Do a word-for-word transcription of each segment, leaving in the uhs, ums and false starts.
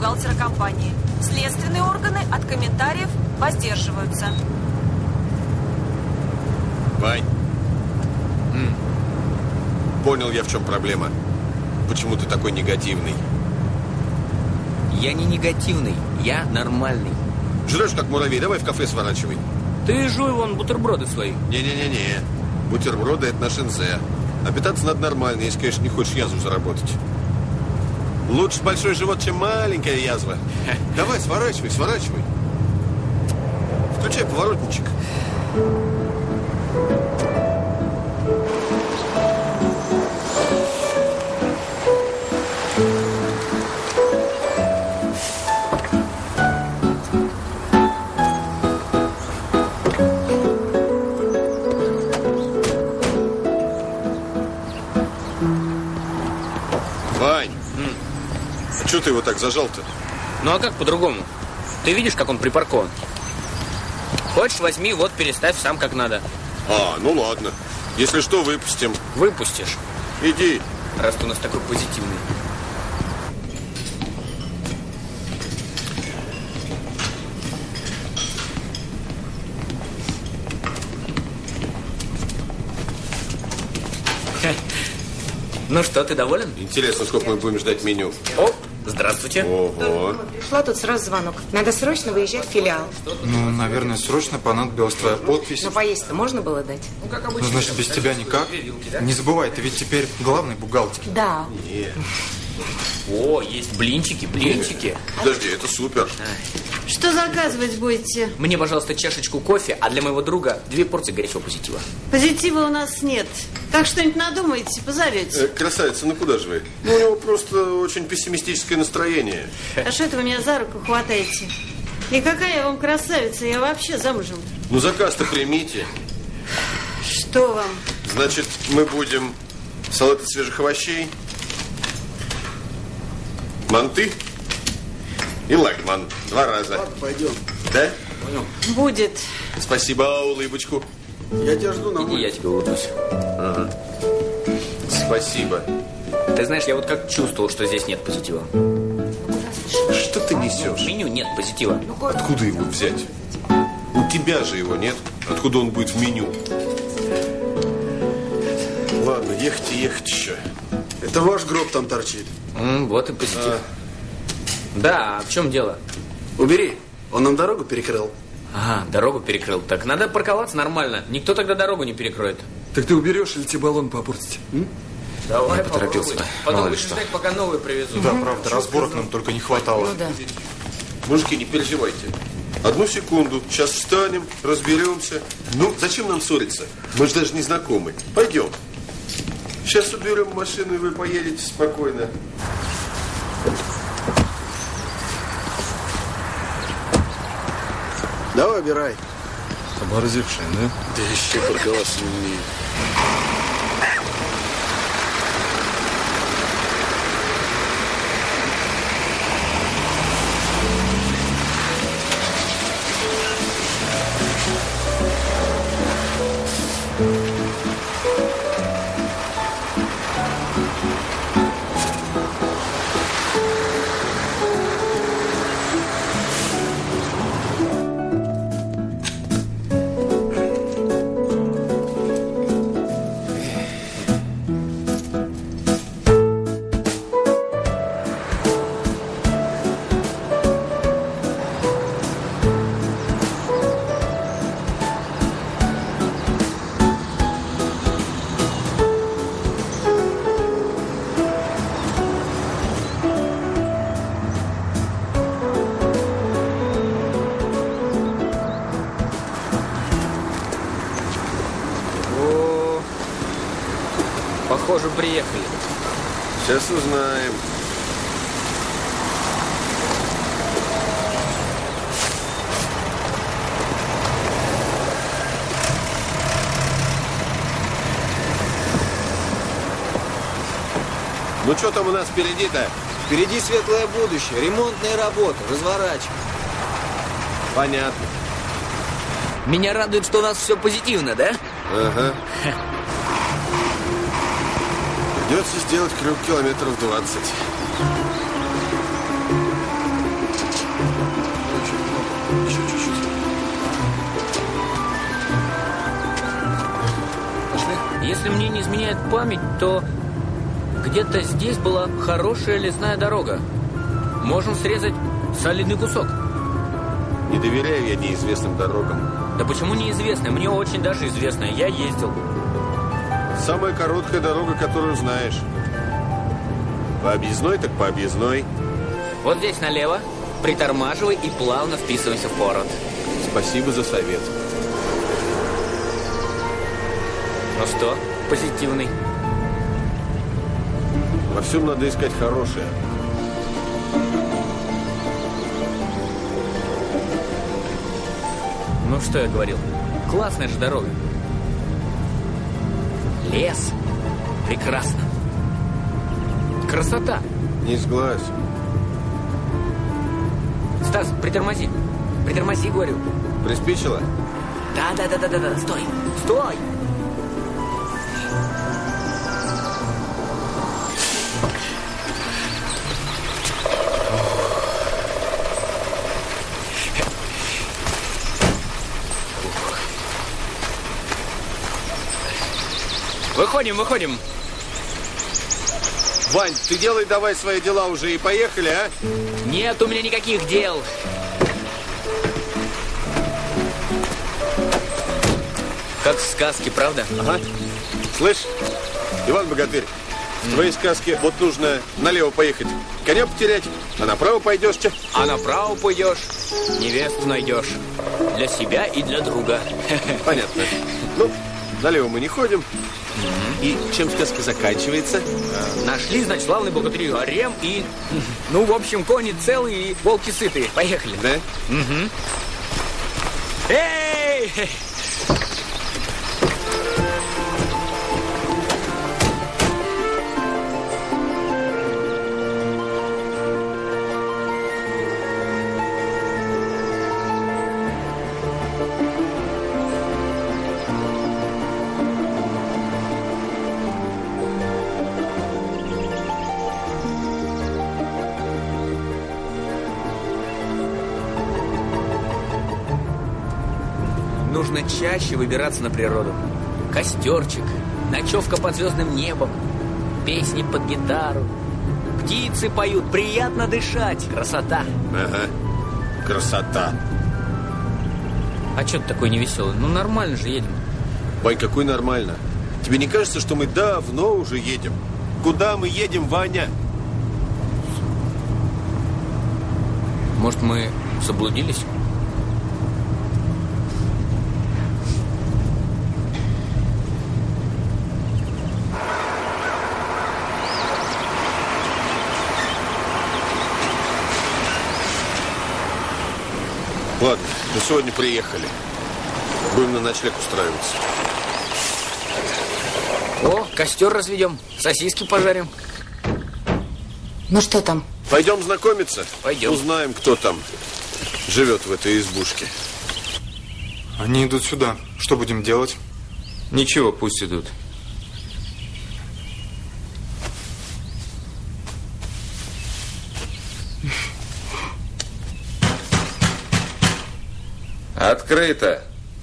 бухгалтера компании. Следственные органы от комментариев воздерживаются. Вань. М. Понял я, в чем проблема. Почему ты такой негативный? Я не негативный, я нормальный. Жрешь как муравей, давай в кафе сворачивай. Ты жуй вон бутерброды свои. Не-не-не-не. Бутерброды – это наш эн зэ. А питаться надо нормально, если, конечно, не хочешь язву заработать. Лучше большой живот, чем маленькая язва. Давай, сворачивай, сворачивай. Включай поворотничек. Чего ты его так зажал-то? Ну а как по-другому? Ты видишь, как он припаркован? Хочешь, возьми, вот переставь сам как надо. А, ну ладно. Если что, выпустим. Выпустишь. Иди. Раз ты у нас такой позитивный. Ну что, ты доволен? Интересно, сколько мы будем ждать меню. О, здравствуйте. Ого. Пришла тут сразу звонок. Надо срочно выезжать в филиал. Ну, наверное, срочно понадобилась твоя подпись. Но поесть-то можно было дать? Ну, как Ну, значит, без тебя никак. Не забывай, ты ведь теперь главный бухгалтер. Да. Нет. О, есть блинчики, блинчики. Подожди, это супер. Что заказывать будете? Мне, пожалуйста, чашечку кофе, а для моего друга две порции горячего позитива. Позитива у нас нет. Как что-нибудь надумаете, позовете. Э, красавица, ну куда же вы? Ну, у него просто очень пессимистическое настроение. А что это вы меня за руку хватаете? И какая я вам красавица, я вообще замужем. Ну, заказ-то примите. Что вам? Значит, мы будем салат из свежих овощей, манты и лагман. Два раза. Ладно, пойдем. Да? Будет. Спасибо, улыбочку. Я тебя жду на Иди, я тебе улыбнусь. Ага. Спасибо. Ты знаешь, я вот как чувствовал, что здесь нет позитива. Что ты несешь? В меню нет позитива. Откуда его взять? У тебя же его нет. Откуда он будет в меню? Ладно, ехать и ехать еще. Это ваш гроб там торчит. М, вот и позитив. А. Да, а в чем дело? Убери. Он нам дорогу перекрыл. Ага, дорогу перекрыл. Так надо парковаться нормально. Никто тогда дорогу не перекроет. Так ты уберешь или тебе баллон попортить? М? Давай, Я поторопился. Потом Мало ли будешь что. ждать, пока новый привезут. Да, правда, разборок нам только не хватало. Ну да. Мужики, не переживайте. Одну секунду. Сейчас встанем, разберемся. Ну, зачем нам ссориться? Мы же даже не знакомы. Пойдем. Сейчас уберем машину, и вы поедете спокойно. Давай, убирай. Оборзевшая, да? Да еще парковаться не умеет. Похоже, приехали. Сейчас узнаем. Ну что там у нас впереди-то? Впереди светлое будущее, ремонтные работы, разворачивай. Понятно. Меня радует, что у нас все позитивно, да? Ага. Придется сделать крюк километров двадцать. изменяет память, то где-то здесь была хорошая лесная дорога. Можем срезать солидный кусок. Не доверяю я неизвестным дорогам. Да почему неизвестная? Мне очень даже известная. Я ездил. Самая короткая дорога, которую знаешь. По объездной, так по объездной. Вот здесь налево. Притормаживай и плавно вписывайся в город. Спасибо за совет. Ну что, позитивный? Во всем надо искать хорошее. Ну что я говорил? Классная же дорога. Лес. Прекрасно. Красота. Не сглазь. Стас, притормози. Притормози, говорю. Приспичило? Да, да, да, да, да, да. Стой. Стой. Выходим, выходим. Вань, ты делай давай свои дела уже и поехали, а? Нет у меня никаких дел. Как в сказке, правда? Ага. Слышь, Иван Богатырь, в твоей сказке вот нужно налево поехать, коня потерять, а направо пойдешь. Че? А направо пойдешь, невесту найдешь. Для себя и для друга. Понятно. Ну, налево мы не ходим. И чем сказка заканчивается? Нашли, значит, славный богатырь гарем и... Ну, в общем, кони целые и волки сытые. Поехали. Да? Угу. Эй! Нужно чаще выбираться на природу. Костерчик, ночевка под звездным небом, песни под гитару. Птицы поют, приятно дышать. Красота. Ага, красота. А что ты такой невеселый? Ну, нормально же едем. Вань, какой нормально? Тебе не кажется, что мы давно уже едем? Куда мы едем, Ваня? Может, мы заблудились? Ладно, мы сегодня приехали. Будем на ночлег устраиваться. О, костер разведем, сосиски пожарим. Ну что там? Пойдем знакомиться? Пойдем. Узнаем, кто там живет в этой избушке. Они идут сюда. Что будем делать? Ничего, пусть идут. Открыто.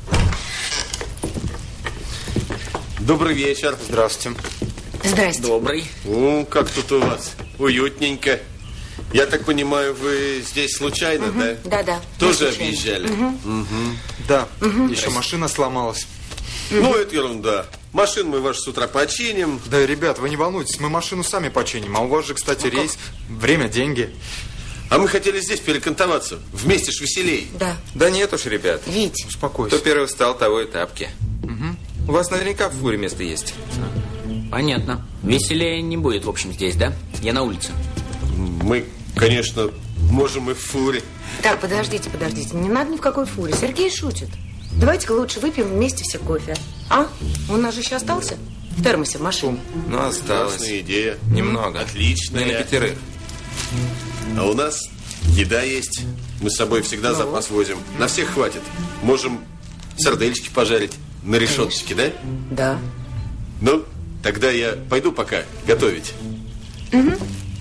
Добрый вечер. Здравствуйте. Здрасте. Добрый. Ну, как тут у вас? Уютненько. Я так понимаю, вы здесь случайно, Угу. да? Да-да. Тоже случайно. объезжали? Угу. Угу. Да, еще машина сломалась. Ну, это ерунда. Машину мы вашу с утра починим. Да, ребят, вы не волнуйтесь, мы машину сами починим. А у вас же, кстати, рейс, время, деньги. А мы хотели здесь перекантоваться. Вместе ж веселей. Да. Да нет уж, ребят. Вить. Успокойся. Кто первый встал, того и тапки. Угу. У вас наверняка в фуре место есть. Понятно. Веселее не будет, в общем, здесь, да? Я на улице. Мы, конечно, можем и в фуре. Так, подождите, подождите. Не надо ни в какой фуре. Сергей шутит. Давайте-ка лучше выпьем вместе все кофе. А? Он у нас же еще остался? В термосе, в машине. Ну, осталось. Классная идея. Немного. Отличная. Не на пятерых. А у нас еда есть. Мы с собой всегда Ну. запас возим. На всех хватит. Можем сардельки пожарить на решеточке, да? Да. Ну, тогда я пойду пока готовить. Угу.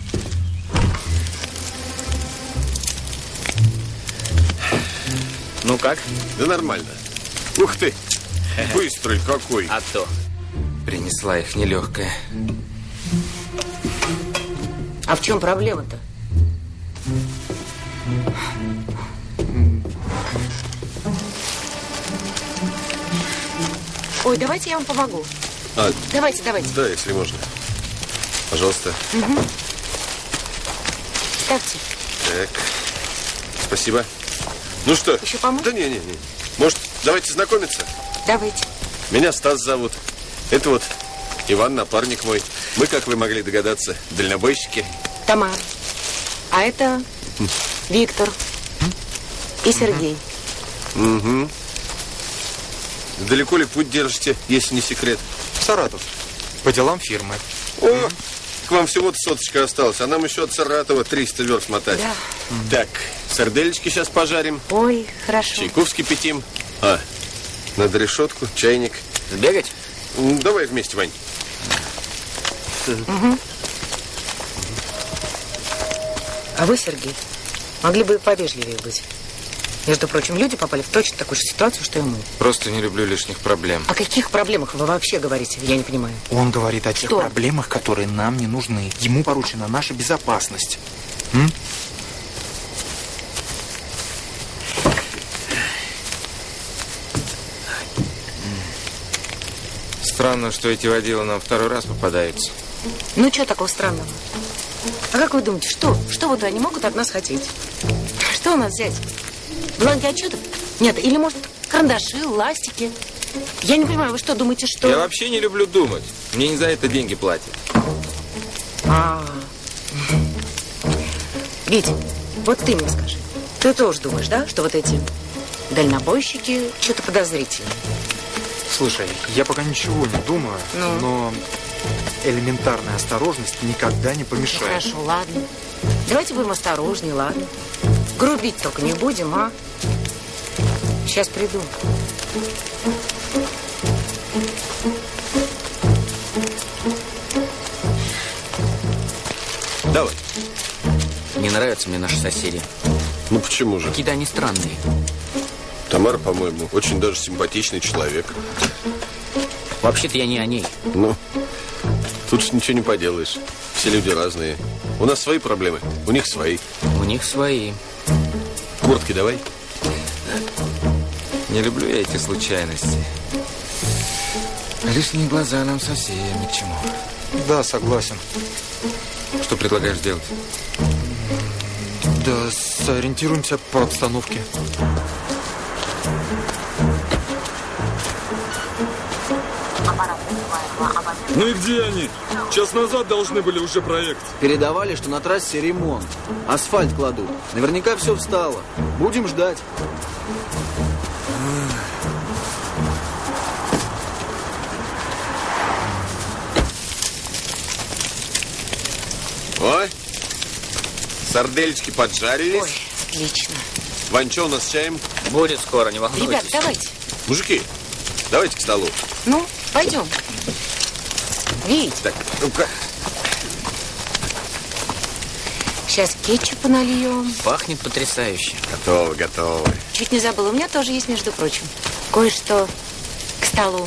Ну как? Да нормально. Ух ты, быстрый какой. А то. принесла их нелегкая. А в чем проблема-то? Ой, давайте я вам помогу. А, давайте, давайте. Да, если можно. Пожалуйста. Угу. Ставьте. Так. Спасибо. Ну что? Еще помочь? Да не, не, не. Может, давайте знакомиться? Давайте. Меня Стас зовут. Это вот Иван, напарник мой. Мы, как вы могли догадаться, дальнобойщики. Тамара. А это Виктор и Сергей. Угу. Далеко ли путь держите, если не секрет? В Саратов. По делам фирмы. О, к вам всего-то соточка осталась, а нам еще от Саратова триста верст мотать. Да. Так, сардельки сейчас пожарим. Ой, хорошо. Чайку вскипятим. А, надо решетку, чайник. Сбегать? Давай вместе, Вань. Угу. А вы, Сергей, могли бы повежливее быть. Между прочим, люди попали в точно такую же ситуацию, что и мы. Просто не люблю лишних проблем. О каких проблемах вы вообще говорите? Я не понимаю. Он говорит о тех Что? проблемах, которые нам не нужны. Ему поручена наша безопасность. М? Странно, что эти водилы нам второй раз попадаются. Ну, что такого странного? А как вы думаете, что? Что вот они могут от нас хотеть? Что у нас взять? Бланки отчетов? Нет, или, может, карандаши, ластики? Я не понимаю, вы что, думаете, что... Я вообще не люблю думать. Мне не за это деньги платят. А, Вить, вот ты мне скажи. Ты тоже думаешь, да, что вот эти дальнобойщики что-то подозрительное? Слушай, я пока ничего не думаю, Ну? но элементарная осторожность никогда не Ну, помешает. хорошо, ладно. Давайте будем осторожнее, ладно? Грубить только не будем, а? Сейчас приду. Давай. Не нравятся мне наши соседи. Ну почему же? Какие-то они странные. Тамара, по-моему, очень даже симпатичный человек. Вообще-то я не о ней. Ну, тут ж ничего не поделаешь. Все люди разные. У нас свои проблемы, у них свои. У них свои. Куртки давай. Не люблю я эти случайности. Лишние глаза нам совсем ни к чему. Да, согласен. Что предлагаешь делать? Да, сориентируемся по обстановке. Ну и где они? Час назад должны были уже проект. Передавали, что на трассе ремонт. Асфальт кладут. Наверняка все встало. Будем ждать. Ой, сардельки поджарились. Ой, отлично. Вань, что у нас с чаем? Будет скоро, не волнуйтесь. Ребят, давайте. Мужики, давайте к столу. Ну, пойдем. Вить, Так, ну-ка. сейчас кетчупа нальем. Пахнет потрясающе. Готово, готово. Чуть не забыла, у меня тоже есть, между прочим, кое-что к столу.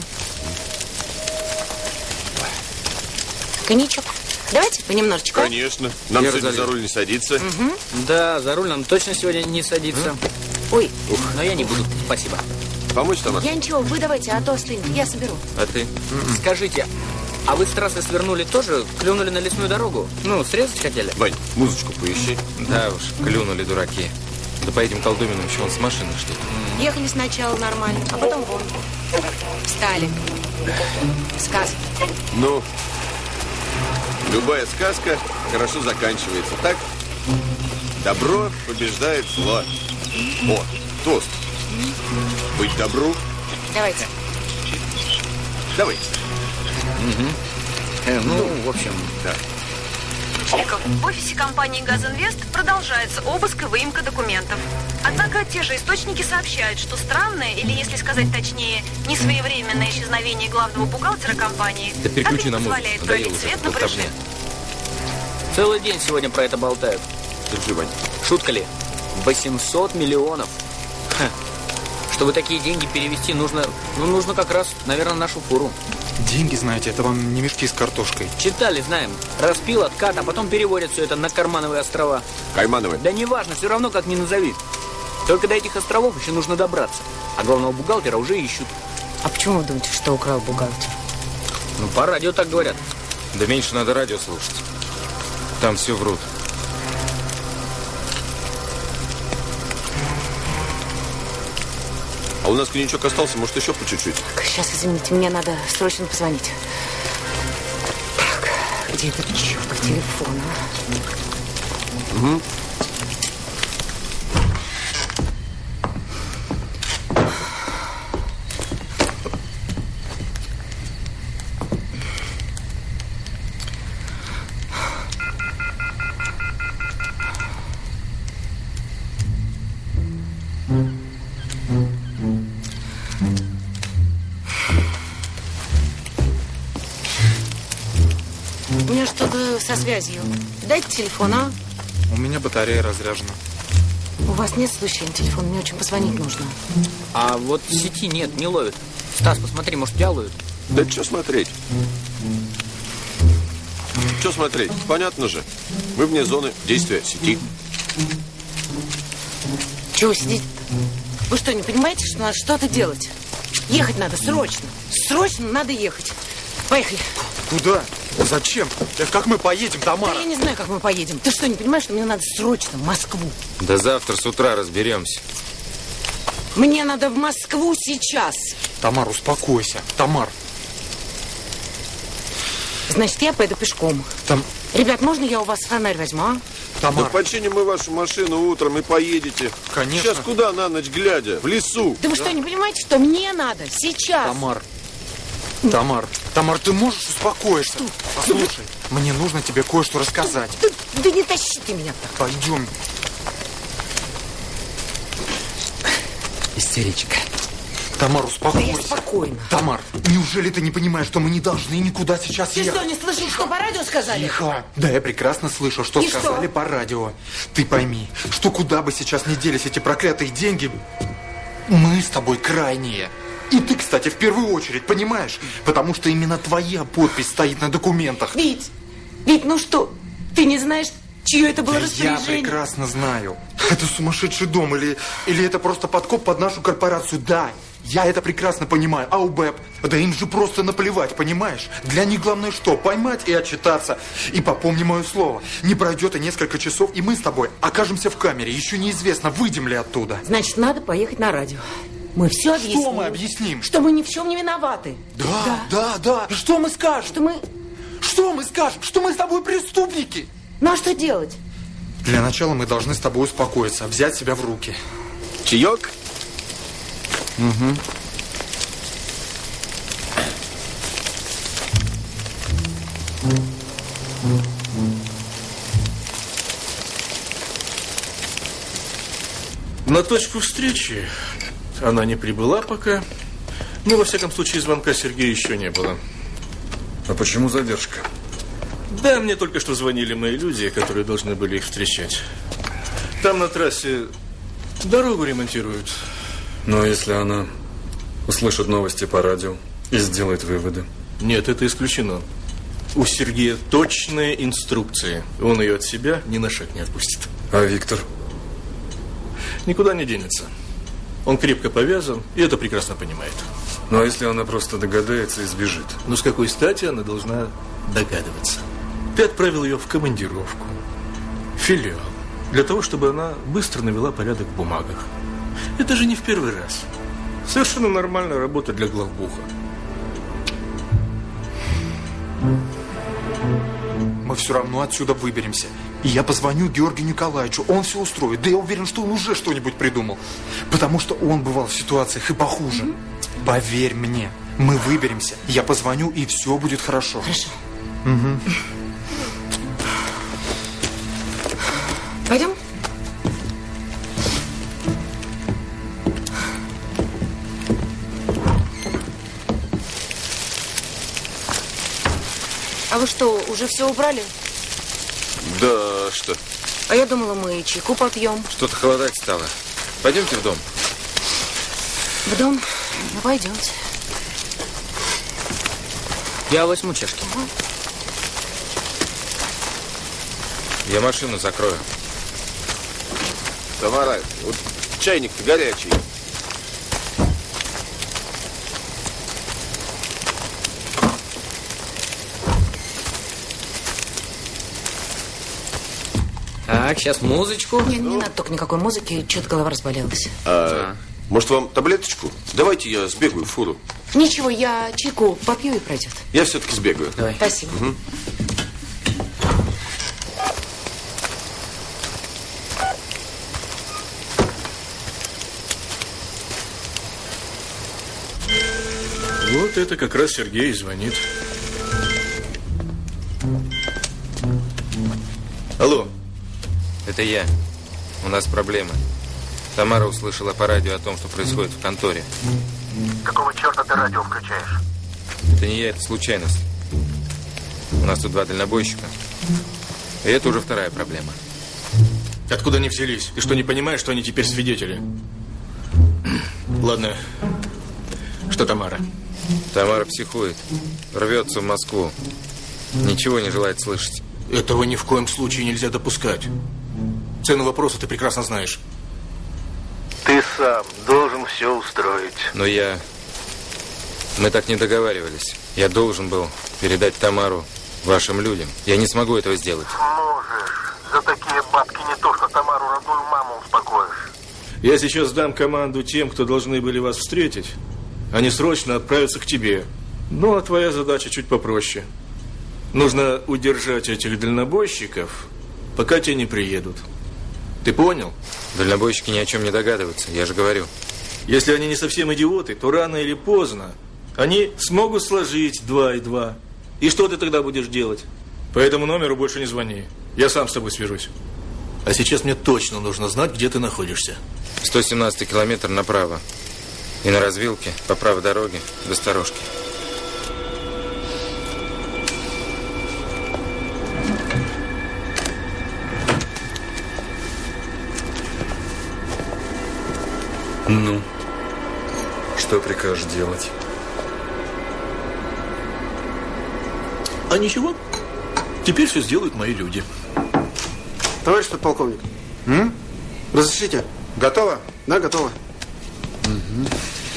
Коньячок. Давайте понемножечку. а? Конечно. Нам Я сегодня разолью. за руль не садиться. Угу. Да, за руль нам точно сегодня не садится. Ой, Но я не буду. Спасибо. Помочь, Тамара? я ничего, вы давайте, а то остынет, я соберу. А ты? Скажите, а вы с трассы свернули тоже? Клюнули на лесную дорогу? Ну, срезать хотели? Вань, музычку поищи. Да уж, клюнули дураки. Да по этим колдуминам еще он с машины что-то. Ехали сначала нормально, а потом вон. Встали. Сказки. Ну, любая сказка хорошо заканчивается, так? Добро побеждает зло. О, тост. Быть добру. Давайте. Давайте. Угу. Э, ну, в общем, да. В офисе компании «Газинвест» продолжается обыск и выемка документов. Однако те же источники сообщают, что странное, или, если сказать точнее, несвоевременное исчезновение главного бухгалтера компании Да переключи на музыку, позволяет надоело пролить уже свет на болтовня. происшествие. целый день сегодня про это болтают. Держи, Вань. Шутка ли? восемьсот миллионов. Ха. Чтобы такие деньги перевести, нужно, ну, нужно как раз, наверное, нашу фуру. Деньги, знаете, это вам не мешки с картошкой. Читали, знаем. Распил, откат, а потом переводят все это на Кармановые острова. Каймановые? Да неважно, все равно как ни назови. Только до этих островов еще нужно добраться. А главного бухгалтера уже ищут. А почему вы думаете, что украл бухгалтер? Ну, по радио так говорят. Да меньше надо радио слушать. Там все врут. А у нас коньячок остался, может, еще по чуть-чуть? Так, сейчас, извините, мне надо срочно позвонить. Так, где этот чертов телефон, а? Угу. У меня что-то со связью. Дайте телефон, а? У меня батарея разряжена. У вас нет случайно телефона? Мне очень позвонить нужно. А вот сети нет, не ловит. Стас, посмотри, может, делают? Да что смотреть? Что смотреть? Понятно же. Мы вне зоны действия сети. Чего сидите-то? Вы что, не понимаете, что надо что-то делать? Ехать надо срочно. Срочно надо ехать. Поехали. Куда? Зачем? Да как мы поедем, Тамара? Да я не знаю, как мы поедем. Ты что, не понимаешь, что мне надо срочно в Москву? Да завтра с утра разберемся. Мне надо в Москву сейчас. Тамар, успокойся. Тамар. Значит, я поеду пешком. Там... Ребят, можно я у вас фонарь возьму, а? Тамар. Да починим мы вашу машину утром и поедете. Конечно. Сейчас куда на ночь глядя? В лесу. Да вы что, не понимаете, что мне надо сейчас? Тамар. Тамар, Тамар, ты можешь успокоиться? Что? Послушай, мне нужно тебе кое-что рассказать. Да, да не тащите меня так. Пойдем. Истеричка. Тамар, успокойся. Да я спокойно. Тамар, неужели ты не понимаешь, что мы не должны никуда сейчас ты ехать? Ты что, не слышал, что по радио сказали? Тихо. Да, я прекрасно слышал, что И сказали что? по радио. Ты пойми, что куда бы сейчас ни делись эти проклятые деньги, мы с тобой крайние. И ты, кстати, в первую очередь, понимаешь? Потому что именно твоя подпись стоит на документах. Вить, Вить, ну что, ты не знаешь, чье это было да распоряжение? Я прекрасно знаю. Это сумасшедший дом или, или это просто подкоп под нашу корпорацию. Да, я это прекрасно понимаю. А у БЭП, да им же просто наплевать, понимаешь? Для них главное что? Поймать и отчитаться. И попомни мое слово, не пройдет и несколько часов, и мы с тобой окажемся в камере. Еще неизвестно, выйдем ли оттуда. Значит, надо поехать на радио. Мы все объясним. Что мы объясним? Что мы ни в чем не виноваты. Да, да, да. да. Что мы скажем? Что мы... Что мы скажем? Что мы с тобой преступники? Ну а что делать? Для начала мы должны с тобой успокоиться, взять себя в руки. Чаек? Угу. На точку встречи она не прибыла пока. Но, во всяком случае, звонка Сергея еще не было. А почему задержка? Да, мне только что звонили мои люди, которые должны были их встречать. Там на трассе дорогу ремонтируют. Но если она услышит новости по радио и сделает выводы? Нет, это исключено. У Сергея точные инструкции. Он ее от себя ни на шаг не отпустит. А Виктор? Никуда не денется. Он крепко повязан, и это прекрасно понимает. Ну, а если она просто догадается и сбежит? Ну, с какой стати она должна догадываться? Ты отправил ее в командировку, в филиал, для того, чтобы она быстро навела порядок в бумагах. Это же не в первый раз. Совершенно нормальная работа для главбуха. Мы все равно отсюда выберемся. И я позвоню Георгию Николаевичу, он все устроит. Да я уверен, что он уже что-нибудь придумал. Потому что он бывал в ситуациях и похуже. Mm-hmm. Поверь мне, мы выберемся. Я позвоню, и все будет хорошо. Хорошо. Угу. Пойдем? А вы что, уже все убрали? Да, что? А я думала, мы чайку попьем. Что-то холодать стало. Пойдемте в дом. В дом? Ну, пойдемте. Я возьму чашки. Я машину закрою. Тамара, вот чайник-то горячий. Так, сейчас музычку. Не, не надо только никакой музыки, что-то голова разболелась. А, может, вам таблеточку? Давайте я сбегаю в фуру. Ничего, я чайку попью и пройдет. Я все-таки сбегаю. Давай. Спасибо. Угу. Вот это как раз Сергей звонит. Алло. Это я. У нас проблемы. Тамара услышала по радио о том, что происходит в конторе. Какого черта ты радио включаешь? Это не я, это случайность. У нас тут два дальнобойщика. И это уже вторая проблема. Откуда они взялись? Ты что, не понимаешь, что они теперь свидетели? Ладно. Что Тамара? Тамара психует. Рвется в Москву. Ничего не желает слышать. Этого ни в коем случае нельзя допускать. Цену вопроса ты прекрасно знаешь. Ты сам должен все устроить. Но я... Мы так не договаривались. Я должен был передать Тамару вашим людям. Я не смогу этого сделать. Можешь. За такие бабки не то, что Тамару родную маму успокоишь. Я сейчас дам команду тем, кто должны были вас встретить. Они срочно отправятся к тебе. Ну, а твоя задача чуть попроще. Нужно удержать этих дальнобойщиков, пока те не приедут. Ты понял? Дальнобойщики ни о чем не догадываются, я же говорю. Если они не совсем идиоты, то рано или поздно они смогут сложить два и два. И что ты тогда будешь делать? По этому номеру больше не звони. Я сам с тобой свяжусь. А сейчас мне точно нужно знать, где ты находишься. сто семнадцатый километр направо. И на развилке, по правой дороге, до сторожки. Ну, что прикажешь делать? А ничего, теперь все сделают мои люди. Товарищ подполковник, М? разрешите? Готово? Да, готово. Угу.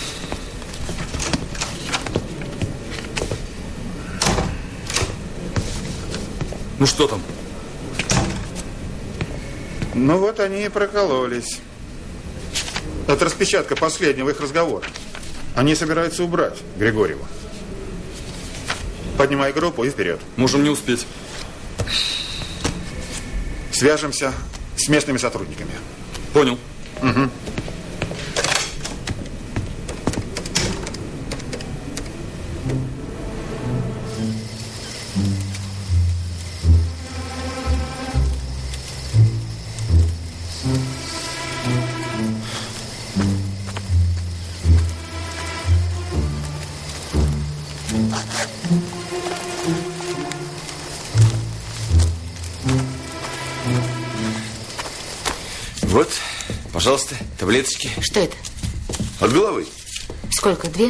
Ну что там? Ну вот они и прокололись. Это распечатка последнего их разговора. Они собираются убрать Григорьева. Поднимай группу и вперед. Можем не успеть. Свяжемся с местными сотрудниками. Понял. Угу. Вот, пожалуйста, таблеточки. Что это? От головы. Сколько? Две?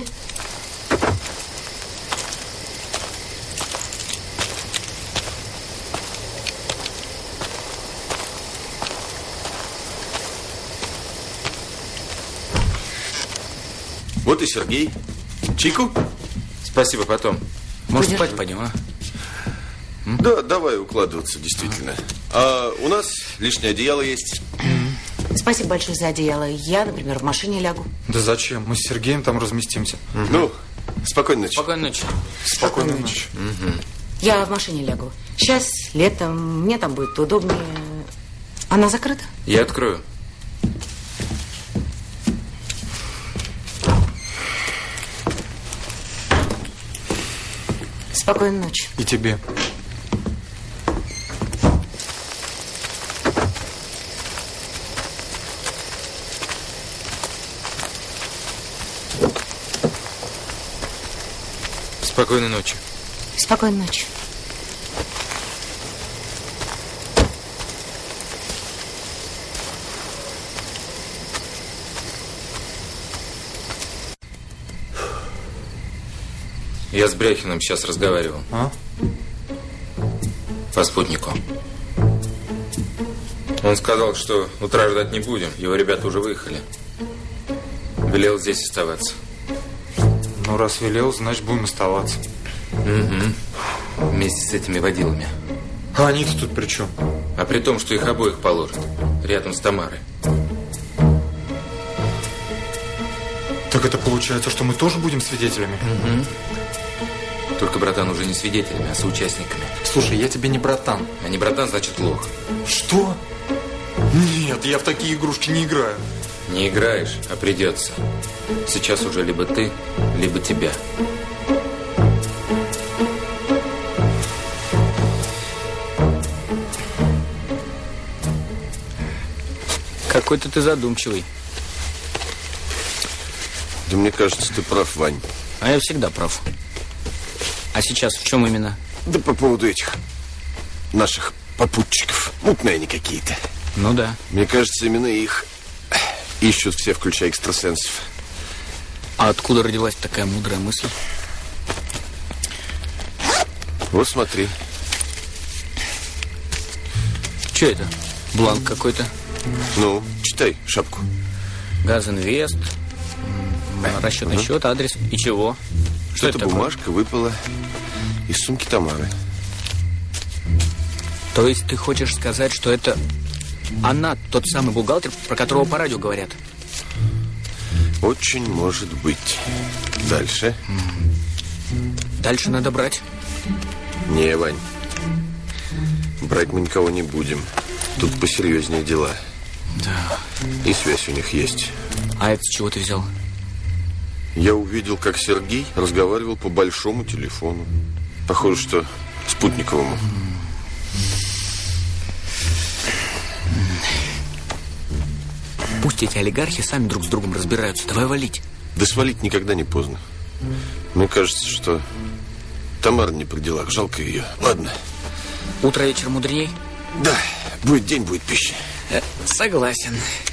Вот и Сергей. Чайку? Спасибо, потом. Может, Подержи. спать пойдем, а? Да, давай укладываться, действительно. А у нас лишнее одеяло есть. Спасибо большое за одеяло. Я, например, в машине лягу. Да зачем? Мы с Сергеем там разместимся. Угу. Ну, спокойной ночи. Спокойной ночи. Спокойной ночи. Угу. Я в машине лягу. Сейчас летом, мне там будет удобнее. Она закрыта? Я открою. Спокойной ночи. И тебе. Спокойной ночи. Спокойной ночи. Я с Бряхиным сейчас разговаривал. А? По спутнику. Он сказал, что утра ждать не будем. Его ребята уже выехали. Велел здесь оставаться. Ну, раз велел, значит, будем оставаться. Угу. Вместе с этими водилами. А они-то тут при чем? А при том, что их обоих положат. Рядом с Тамарой. Так это получается, что мы тоже будем свидетелями? Угу. Только, братан, уже не свидетелями, а соучастниками. Слушай, я тебе не братан. А не братан, значит лох. Что? Нет, я в такие игрушки не играю. Не играешь, а придется. Сейчас уже либо ты, либо тебя. Какой-то ты задумчивый. Да мне кажется, ты прав, Вань. А я всегда прав. А сейчас в чем именно? Да по поводу этих наших попутчиков. Мутные они какие-то. Ну да. Мне кажется, именно их ищут все, включая экстрасенсов. А откуда родилась такая мудрая мысль? Вот смотри. Что это? Бланк какой-то? Ну, читай шапку. Газинвест, расчетный угу. счет, адрес. И чего? Что Эта это бумажка такое? выпала из сумки Тамары. То есть ты хочешь сказать, что это она, тот самый бухгалтер, про которого по радио говорят? Очень может быть. Дальше? Дальше надо брать. Не, Вань. Брать мы никого не будем. Тут посерьезнее дела. Да. И связь у них есть. А это с чего ты взял? Я увидел, как Сергей разговаривал по большому телефону. Похоже, что спутниковому. Пусть эти олигархи сами друг с другом разбираются. Давай валить. Да свалить никогда не поздно. Мне кажется, что Тамара не при делах. Жалко ее. Ладно. Утро вечер мудреней? Да. Будет день, будет пища. Э, согласен.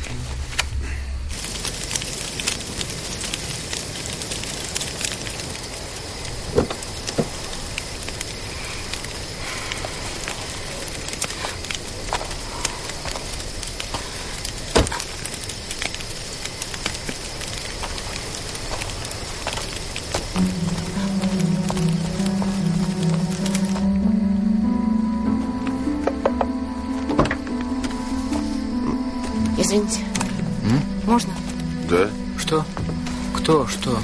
Извините. М? Можно? Да. Что? Кто? Что?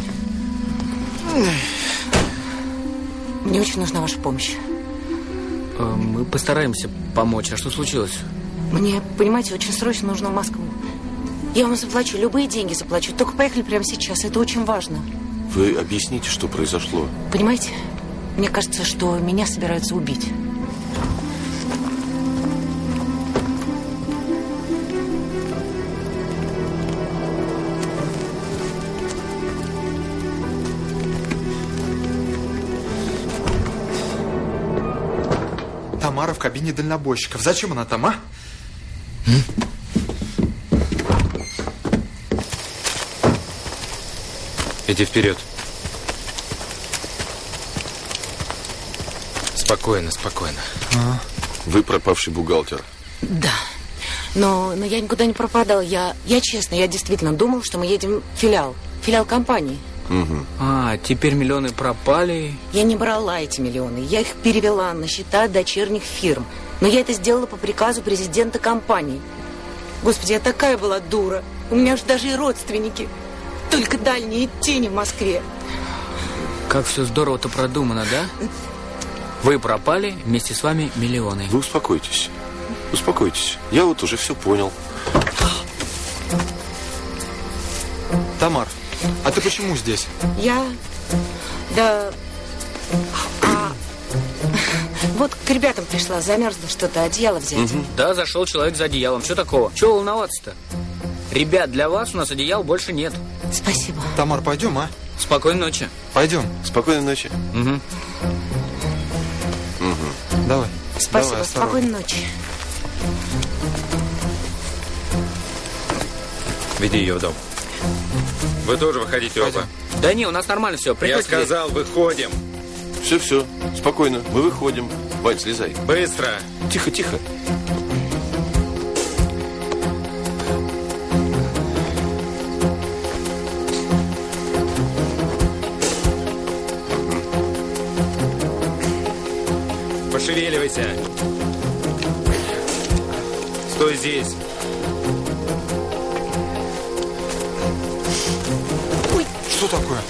Мне очень нужна ваша помощь. Э, мы постараемся помочь. А что случилось? Мне, понимаете, очень срочно нужно в Москву. Я вам заплачу, любые деньги заплачу. Только поехали прямо сейчас, это очень важно. Вы объясните, что произошло. Понимаете, мне кажется, что меня собираются убить. Тамара в кабине дальнобойщиков. Зачем она там, а? М? Иди вперед. Спокойно, спокойно. А? Вы пропавший бухгалтер. Да. Но, но я никуда не пропадал. Я, я честно, я действительно думал, что мы едем в филиал. Филиал компании. Угу. А, теперь миллионы пропали. Я не брала эти миллионы. Я их перевела на счета дочерних фирм. Но я это сделала по приказу президента компании. Господи, я такая была дура. У меня же даже и родственники. Только дальние тени в Москве. Как все здорово-то продумано, да? Вы пропали, вместе с вами миллионы. Вы успокойтесь. Успокойтесь. Я вот уже все понял. Тамар, а ты почему здесь? Я... Да... А... Вот к ребятам пришла, замерзла что-то, одеяло взять. Угу. Да, зашел человек за одеялом. Что такого? Чего волноваться-то? Ребят, для вас у нас одеял больше нет. Спасибо. Тамар, пойдем, а? Спокойной ночи. Пойдем. Спокойной ночи. Угу. Угу. Давай. Спасибо. Давай, спокойной ночи. Веди ее в дом. Вы тоже выходите оба. Да не, у нас нормально все. Я сказал, выходим. Все, все, спокойно, мы выходим. Вань, слезай. Быстро. Тихо, тихо. Пошевеливайся. Стой здесь. Ой, что такое?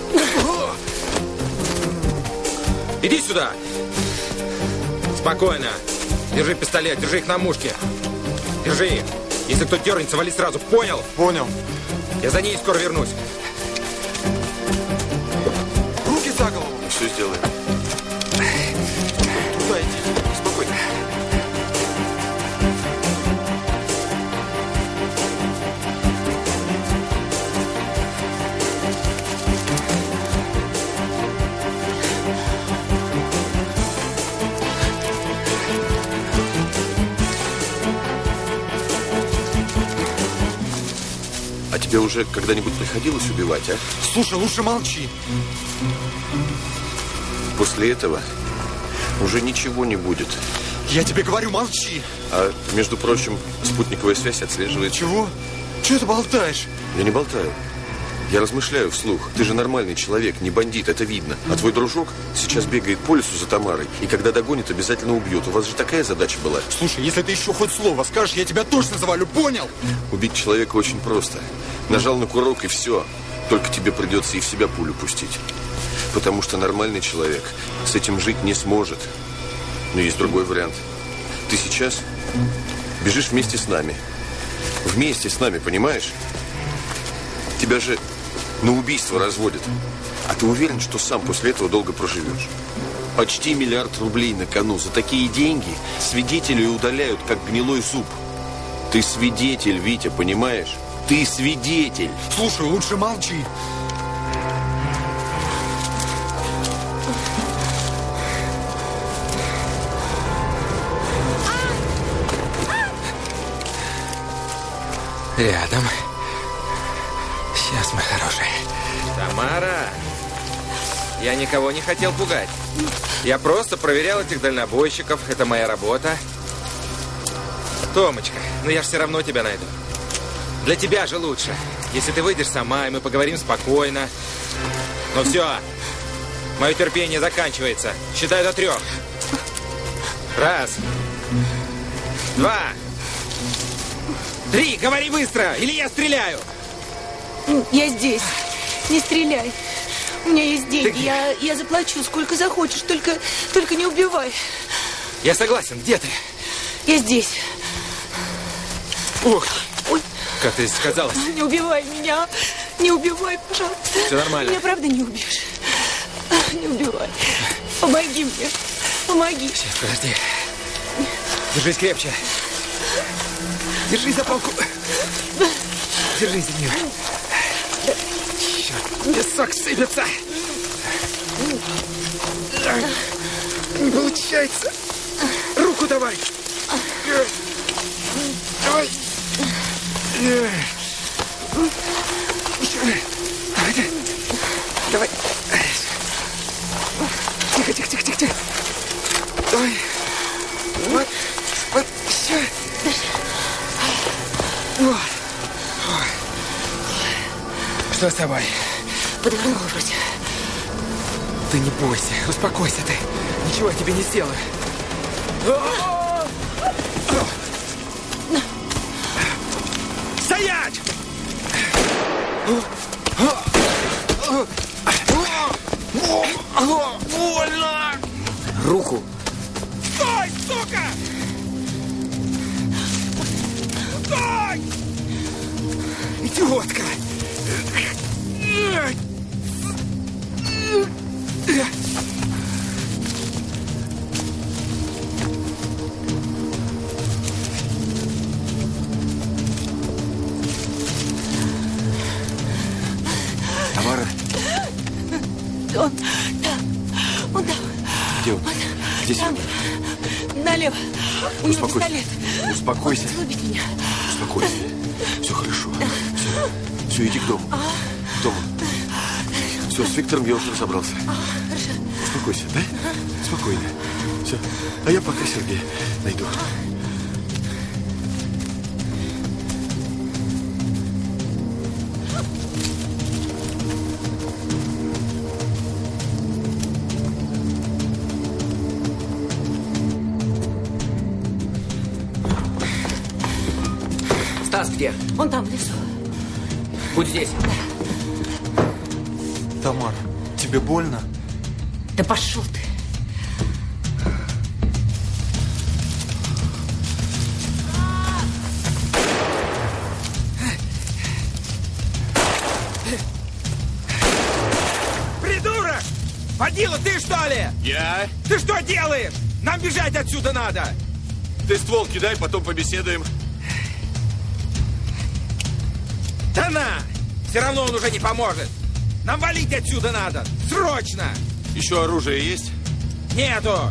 Иди сюда. Спокойно. Держи пистолет, держи их на мушке. Держи их. Если кто дернется, вали сразу. Понял? Понял. Я за ней скоро вернусь. Руки за голову. Все сделаем. Туда идите. Спокойно. А тебе уже когда-нибудь приходилось убивать, а? Слушай, лучше молчи. После этого уже ничего не будет. Я тебе говорю, молчи. А, между прочим, спутниковая связь отслеживает... Чего? Чего ты болтаешь? Я не болтаю. Я размышляю вслух. Ты же нормальный человек, не бандит, это видно. А твой дружок сейчас бегает по лесу за Тамарой. И когда догонит, обязательно убьет. У вас же такая задача была. Слушай, если ты еще хоть слово скажешь, я тебя точно завалю, понял? Убить человека очень просто. Нажал на курок и все. Только тебе придется и в себя пулю пустить. Потому что нормальный человек с этим жить не сможет. Но есть другой вариант. Ты сейчас бежишь вместе с нами. Вместе с нами, понимаешь? Тебя же на убийство разводят. А ты уверен, что сам после этого долго проживешь? Почти миллиард рублей на кону. За такие деньги свидетелей удаляют, как гнилой зуб. Ты свидетель, Витя, понимаешь? Ты свидетель. Слушай, лучше молчи. Рядом. Сейчас, моя хорошая. Тамара, я никого не хотел пугать. Я просто проверял этих дальнобойщиков. Это моя работа. Томочка, ну я же все равно тебя найду. Для тебя же лучше, если ты выйдешь сама, и мы поговорим спокойно. Ну все, мое терпение заканчивается. Считай до трех. Раз. Два. Три. Говори быстро, или я стреляю. Я здесь. Не стреляй. У меня есть деньги. Я, я заплачу, сколько захочешь. Только, только не убивай. Я согласен. Где ты? Я здесь. Ух. Ой. Как ты сказала? Не убивай меня. Не убивай, пожалуйста. Все нормально. Меня правда не убьешь. Не убивай. Помоги мне. Помоги. Сейчас, подожди. Держись крепче. Держись за палку. Держись за нее. Черт, песок сыпется. Не получается. Руку давай. Давай. Давай. Тихо, тихо, тихо, тихо, тихо. Давай. Вот. Вот. Все. Вот. Что с тобой? Подвернула вроде. Ты не бойся, успокойся ты. Ничего я тебе не сделаю. Стоять! Больно! Руку. Стой, сука! Стой! Идиотка! Тамара? Он там. Он там. Где он? Где Там. Сергей? Налево. У него Успокойся. пистолет. Успокойся. Он хотел убить меня. Успокойся. Все хорошо. Все. Все, иди к дому. К дому. Все, с Виктором я уже разобрался. Хорошо. Успокойся, да? Спокойно. Все. А я пока Сергея найду. Стас где? Он там, в лесу. Будь здесь. Тамара, тебе больно? Да пошел ты. Придурок! Водила, ты что ли? Я? Ты что делаешь? Нам бежать отсюда надо! Ты ствол кидай, потом побеседуем. Да на! Все равно он уже не поможет. Нам валить отсюда надо. Срочно! Еще оружие есть? Нету!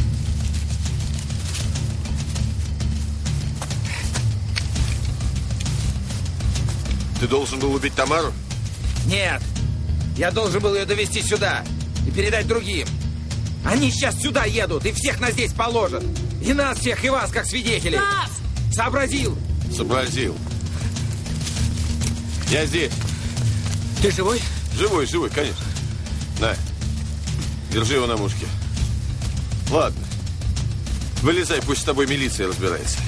Ты должен был убить Тамару? Нет! Я должен был ее довести сюда и передать другим. Они сейчас сюда едут и всех нас здесь положат. И нас всех, и вас, как свидетелей. Стас! Сообразил? Сообразил. Я здесь. Ты живой? Живой, живой, конечно. На. Держи его на мушке. Ладно. Вылезай, пусть с тобой милиция разбирается.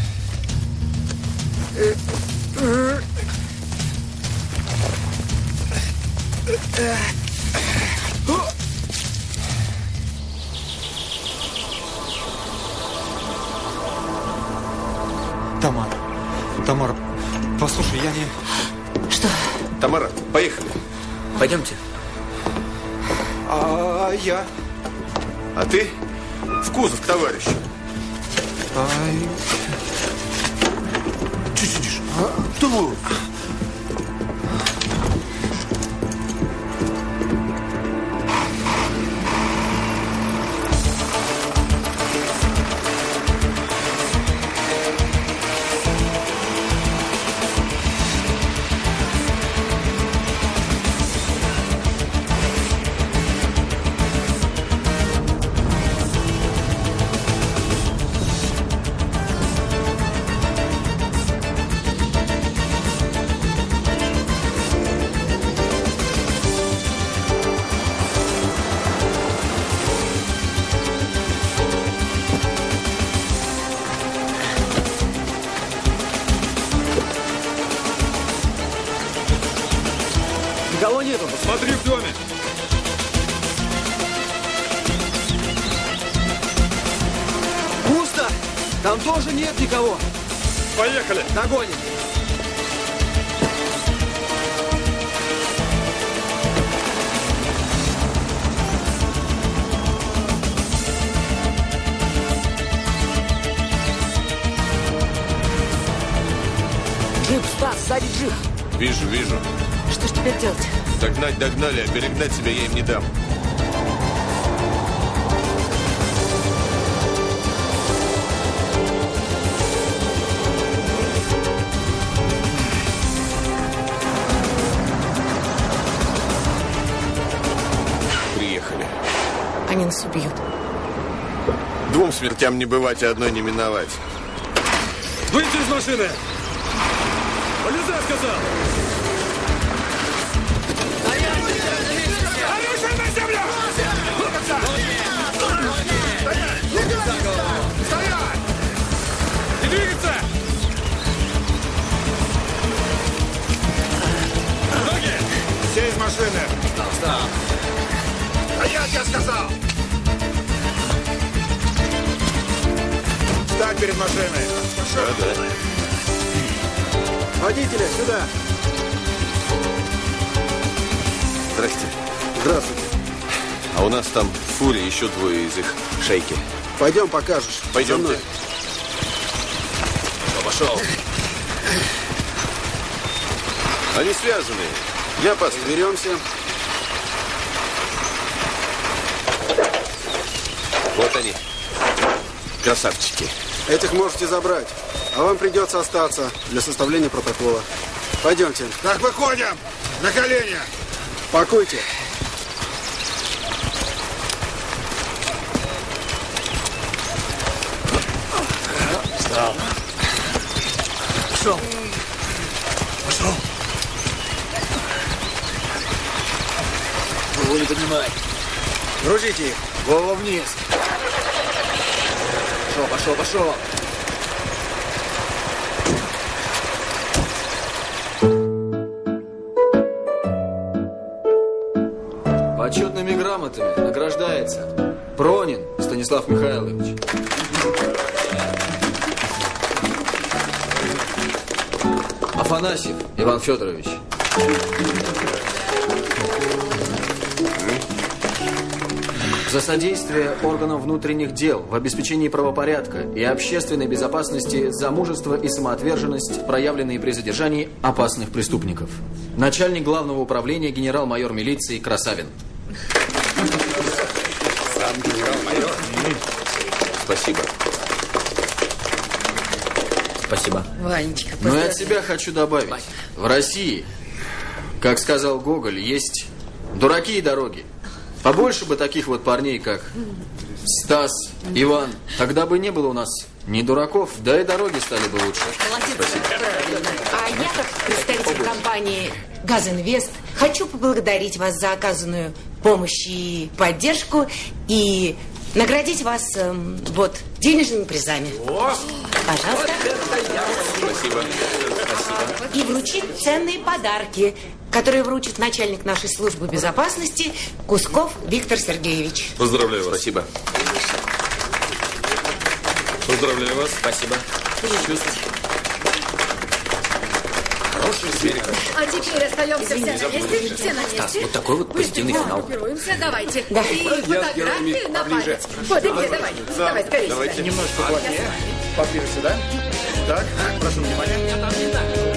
Тамара, Тамара, послушай, я не... Что? Тамара, поехали. Пойдемте. А я? А ты в кузов к товарищу. Ай... Че сидишь? А? Кто был? Никого нету. Смотри в доме. Пусто. Там тоже нет никого. Поехали. Догоним. Джип, Стас, сзади джип. Вижу, вижу. Что ж теперь делать? Догнать догнали, а перегнать себя я им не дам. Приехали. Они нас убьют. Двум смертям не бывать, а одной не миновать. Выйти из машины. Полезай, сказал. Оружие на землю! Стоять! Не двигаться! Ноги! Все из машины! Стоп, стоп! Стоять, я сказал! Встать перед машиной! Да, да. Водителя, сюда. Здрасте. Здравствуйте. А у нас там в фуре еще двое из их шейки. Пойдем покажешь. Пойдемте. За мной. Ну, пошел. Они связаны. Не опасно. Беремся. Вот они. Красавчики. Этих можете забрать. А вам придется остаться для составления протокола. Пойдемте. Так, выходим! На колени! Пакуйте. Пошел. Пошел. Голову не поднимай. Грузите их. Голову вниз. Пошел, пошел, пошел. Почетными грамотами награждается Пронин Станислав Михайлович. Афанасьев Иван Федорович. За содействие органам внутренних дел в обеспечении правопорядка и общественной безопасности за мужество и самоотверженность, проявленные при задержании опасных преступников. Начальник главного управления генерал-майор милиции Красавин. Сам генерал-майор? Спасибо. Спасибо. Ванечка, Ну и от себя хочу добавить. В России, как сказал Гоголь, есть дураки и дороги. Побольше бы таких вот парней, как Стас, Иван. Тогда бы не было у нас ни дураков, да и дороги стали бы лучше. Молодец. А я, как представитель компании «Газинвест», хочу поблагодарить вас за оказанную помощь и поддержку и наградить вас эм, вот денежными призами. О! Пожалуйста. Спасибо. Спасибо. И вручить ценные подарки, которые вручит начальник нашей службы безопасности Кусков Виктор Сергеевич. Поздравляю вас. Спасибо. Поздравляю вас. Спасибо. Хороший смех. А теперь остаемся все на месте. Все на Стас, месте. вот такой вот позитивный финал. Группируемся, давайте. Да. И фотографии на память. Вот, иди, давай. Давай, скорее. Давайте. Немножко плотнее. Поближе сюда. Так, прошу внимания.